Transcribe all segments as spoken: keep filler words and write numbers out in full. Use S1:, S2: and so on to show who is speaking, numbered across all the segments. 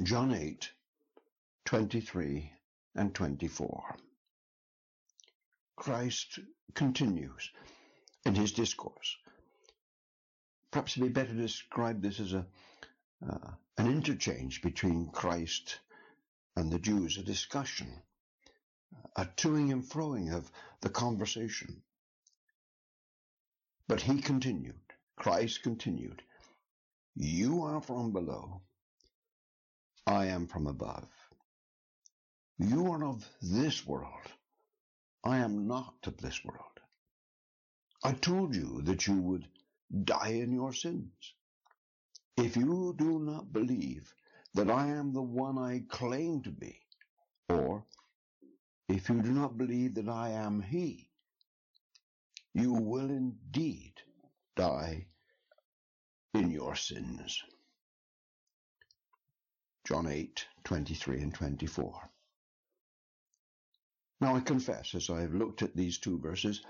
S1: John eight, twenty-three and twenty-four. Christ continues in his discourse. Perhaps it'd be better to describe this as a uh, an interchange between Christ and the Jews, a discussion, a toing and froing of the conversation. But he continued, Christ continued, "You are from below, I am from above. You are of this world, I am not of this world. I told you that you would die in your sins. If you do not believe that I am the one I claim to be, or if you do not believe that I am he, you will indeed die in your sins." John eight, twenty-three and twenty-four. Now I confess, as I've looked at these two verses,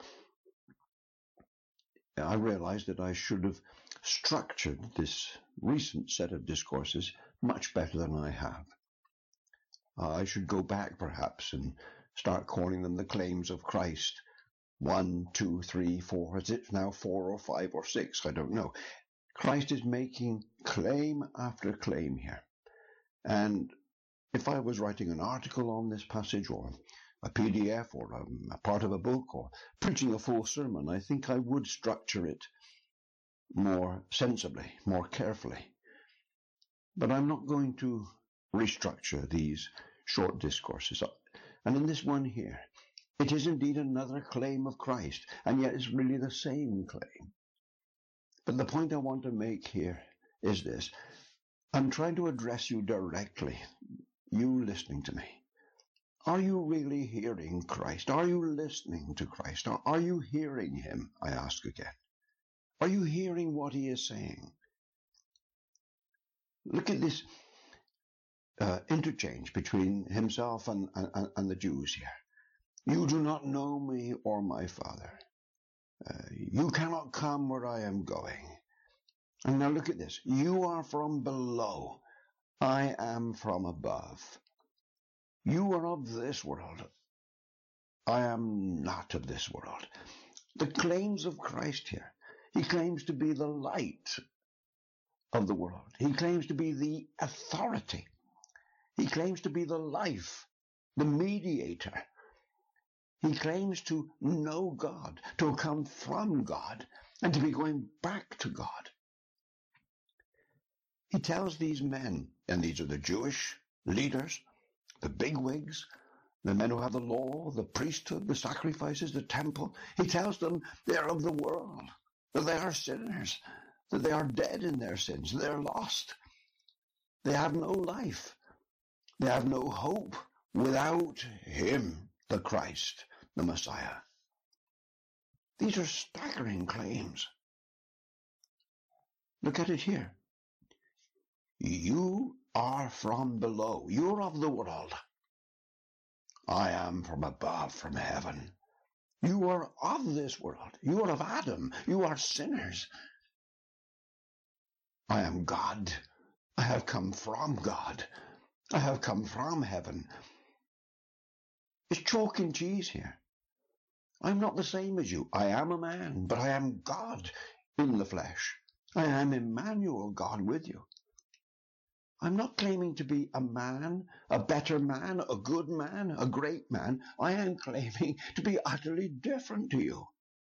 S1: I realize that I should have structured this recent set of discourses much better than I have. Uh, I should go back perhaps and start calling them the claims of Christ. One, two, three, four. Is it now four or five or six? I don't know. Christ is making claim after claim here. And if I was writing an article on this passage, or a P D F, or a, a part of a book, or preaching a full sermon, I think I would structure it more sensibly, more carefully. But I'm not going to restructure these short discourses. And in this one here, it is indeed another claim of Christ, and yet it's really the same claim. But the point I want to make here is this. I'm trying to address you directly, you listening to me. Are you really hearing Christ? Are you listening to Christ? Or are you hearing him, I ask again? Are you hearing what he is saying? Look at this uh, interchange between himself and, and, and the Jews here. You do not know me or my Father. Uh, you cannot come where I am going. And now look at this. You are from below. I am from above. You are of this world. I am not of this world. The claims of Christ here. He claims to be the light of the world. He claims to be the authority. He claims to be the life, the mediator. He claims to know God, to come from God, and to be going back to God. He tells these men, and these are the Jewish leaders, the bigwigs, the men who have the law, the priesthood, the sacrifices, the temple. He tells them they are of the world, that they are sinners, that they are dead in their sins, they are lost. They have no life. They have no hope without him, the Christ, the Messiah. These are staggering claims. Look at it here. You are from below. You're of the world. I am from above, from heaven. You are of this world. You are of Adam. You are sinners. I am God. I have come from God. I have come from heaven. It's chalk and cheese here. I'm not the same as you. I am a man, but I am God in the flesh. I am Emmanuel, God with you. I'm not claiming to be a man, a better man, a good man, a great man. I am claiming to be utterly different to you.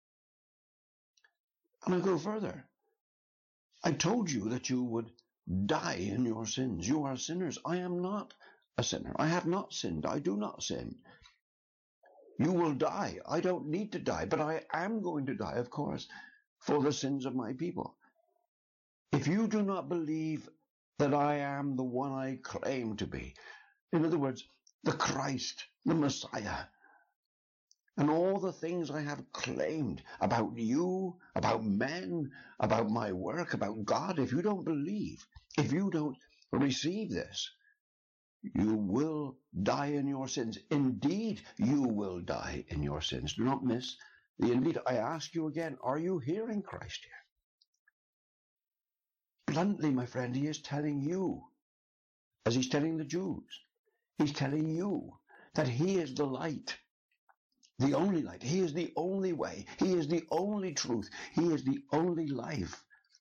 S1: And I go further. I told you that you would die in your sins. You are sinners. I am not a sinner. I have not sinned. I do not sin. You will die. I don't need to die, but I am going to die, of course, for the sins of my people. If you do not believe that I am the one I claim to be, in other words, the Christ, the Messiah, and all the things I have claimed about you, about men, about my work, about God, if you don't believe, if you don't receive this, you will die in your sins. Indeed, you will die in your sins. Do not miss the indeed. I ask you again, are you hearing Christ here? Bluntly, my friend, he is telling you as he's telling the Jews. He's telling you that he is the light, the only light. He is the only way. He is the only truth. He is the only life.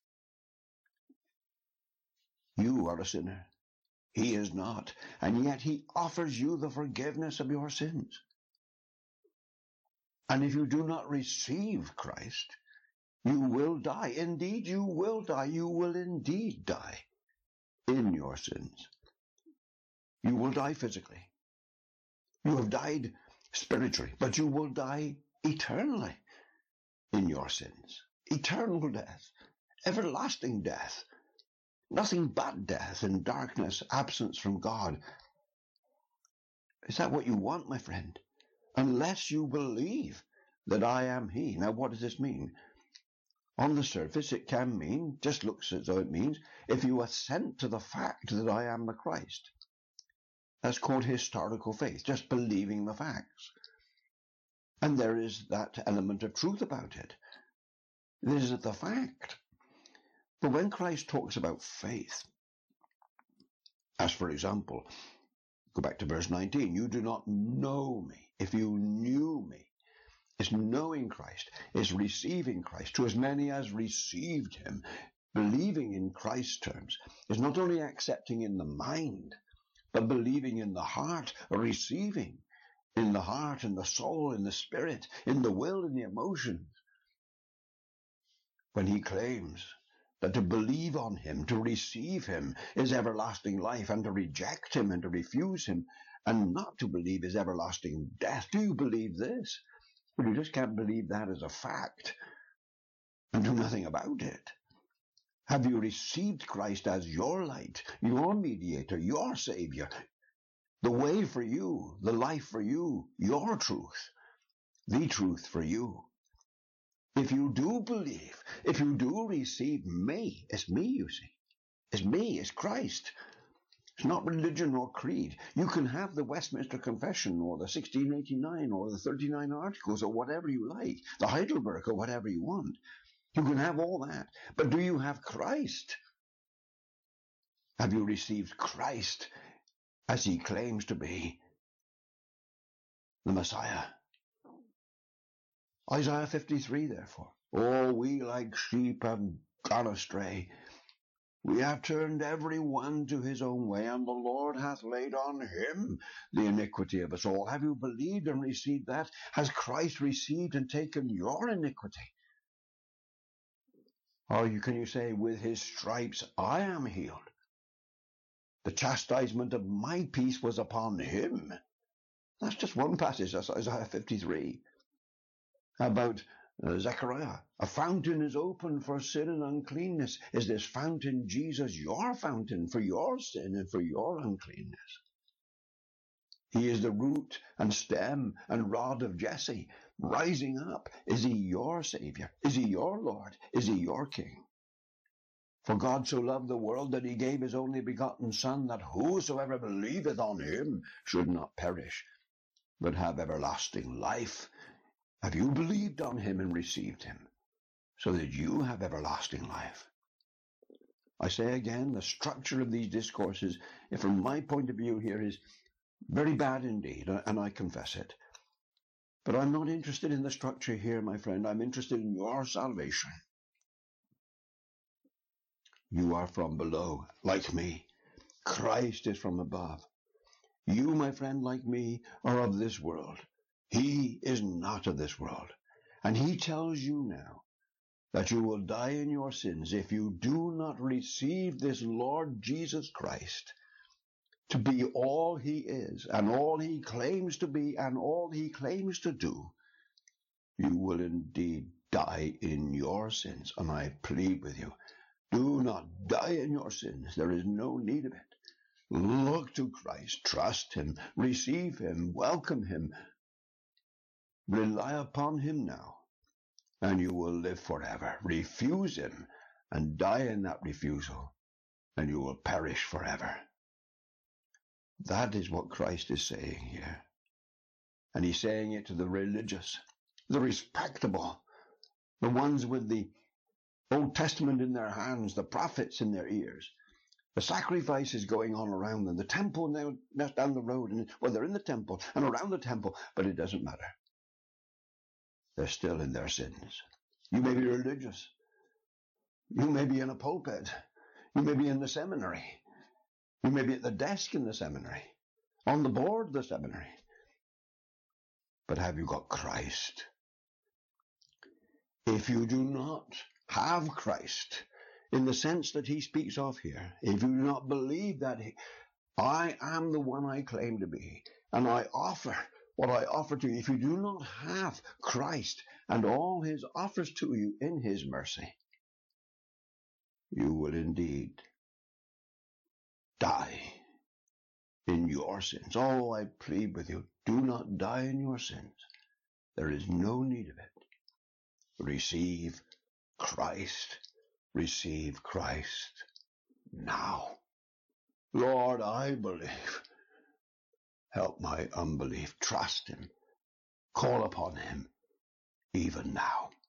S1: You are a sinner. He is not. And yet he offers you the forgiveness of your sins. And if you do not receive Christ, you will die. Indeed, you will die. You will indeed die in your sins. You will die physically. You have died spiritually, but you will die eternally in your sins. Eternal death, everlasting death, nothing but death and darkness, absence from God. Is that what you want, my friend? Unless you believe that I am he. Now, what does this mean? On the surface, it can mean, just looks as though it means, if you assent to the fact that I am the Christ. That's called historical faith, just believing the facts. And there is that element of truth about it. This is the fact. But when Christ talks about faith, as for example, go back to verse nineteen, you do not know me. If you knew me, it's knowing Christ, it's receiving Christ. To as many as received him, believing in Christ's terms, is not only accepting in the mind, but believing in the heart, receiving in the heart, in the soul, in the spirit, in the will, in the emotions. When he claims that to believe on him, to receive him, is everlasting life, and to reject him and to refuse him, and not to believe is everlasting death. Do you believe this? Well, you just can't believe that as a fact and do nothing about it. Have you received Christ as your light, your mediator, your Savior, the way for you, the life for you, your truth, the truth for you? If you do believe, if you do receive me, it's me, you see. It's me, it's Christ. It's not religion or creed. You can have the Westminster Confession or the sixteen eighty-nine or the thirty-nine Articles or whatever you like, the Heidelberg or whatever you want. You can have all that. But do you have Christ? Have you received Christ as he claims to be the Messiah? Isaiah fifty-three, therefore. Oh, we like sheep have gone astray. We have turned every one to his own way, and the Lord hath laid on him the iniquity of us all. Have you believed and received that? Has Christ received and taken your iniquity? Or you, can you say, with his stripes I am healed? The chastisement of my peace was upon him. That's just one passage. That's Isaiah fifty-three. How about uh, Zechariah? A fountain is open for sin and uncleanness. Is this fountain, Jesus, your fountain for your sin and for your uncleanness? He is the root and stem and rod of Jesse, rising up. Is he your Savior? Is he your Lord? Is he your King? For God so loved the world that he gave his only begotten Son, that whosoever believeth on him should not perish, but have everlasting life. Have you believed on him and received him, so that you have everlasting life? I say again, the structure of these discourses, from my point of view here, is very bad indeed, and I confess it. But I'm not interested in the structure here, my friend. I'm interested in your salvation. You are from below, like me. Christ is from above. You, my friend, like me, are of this world. He is not of this world. And he tells you now that you will die in your sins if you do not receive this Lord Jesus Christ to be all he is and all he claims to be and all he claims to do. You will indeed die in your sins. And I plead with you, do not die in your sins. There is no need of it. Look to Christ, trust him, receive him, welcome him, rely upon him now, and you will live forever. Refuse him and die in that refusal, and you will perish forever. That is what Christ is saying here. And he's saying it to the religious, the respectable, the ones with the Old Testament in their hands, the prophets in their ears. The sacrifice is going on around them. The temple now down the road, and well, they're in the temple and around the temple, but it doesn't matter. They're still in their sins. You may be religious. You may be in a pulpit. You may be in the seminary. You may be at the desk in the seminary, on the board of the seminary. But have you got Christ? If you do not have Christ, in the sense that he speaks of here, if you do not believe that he, I am the one I claim to be, and I offer what I offer to you, if you do not have Christ and all his offers to you in his mercy, you will indeed die in your sins. Oh, I plead with you, do not die in your sins. There is no need of it. Receive Christ. Receive Christ now. Lord, I believe. Help my unbelief. Trust him. Call upon him even now.